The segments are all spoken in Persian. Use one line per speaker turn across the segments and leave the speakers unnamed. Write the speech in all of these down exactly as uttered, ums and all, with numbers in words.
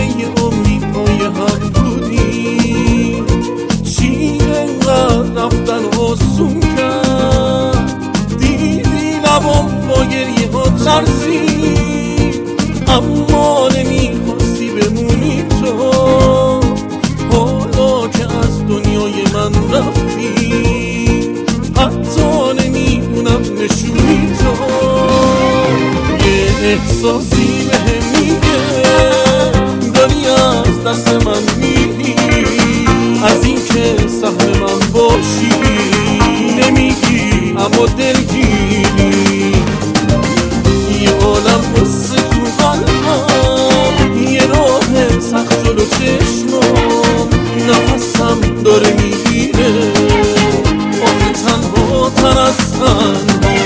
امیدهای هم بودی، چی انقدر رفتن آسون کرد؟ دیدی لبام با گریه ها ترسید، اما نمیخواستی بمونی تو. حالا که از دنیای من رفتی، حتی نمیدونم نشونی تو. یه احساسی بهم میگه داری از دست من میری، از این که سهم من باشی نمیگی اما دلگیری. یه عالم قصه تو قلبم، یه راه سخت جلو چشمم، نفسم داره میگیره آخه تنها تر از تنها.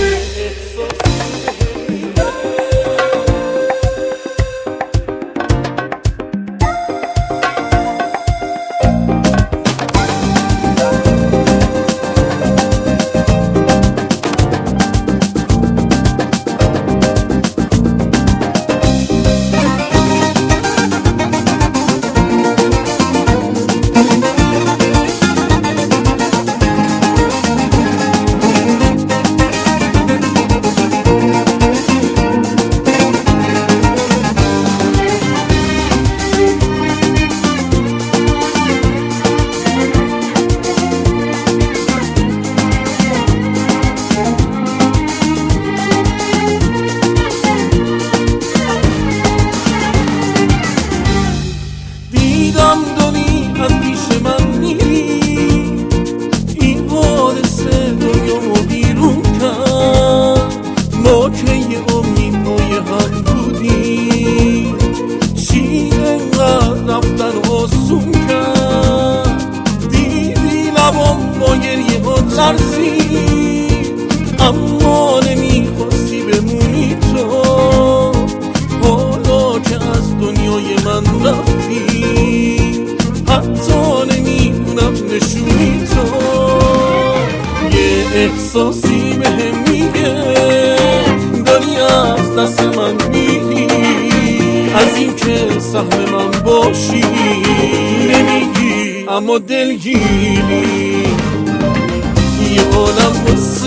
دیدم داری از پیش من میری، این حادثه دنیامو بیرون کرد. ما که یه امیدهای هم بودی، چی انقدر رفتن آسون کرد؟ دیدی لبام با گریه ها ترسید، اما نمیخواستی بمونی تو. حالا که از دنیای من رفتی، حتی نمیدونم نشونی تو. یه احساسی بهم میگه داری از دست من میری، از این که سهم من باشی نمیگی اما دلگیری. یه عالم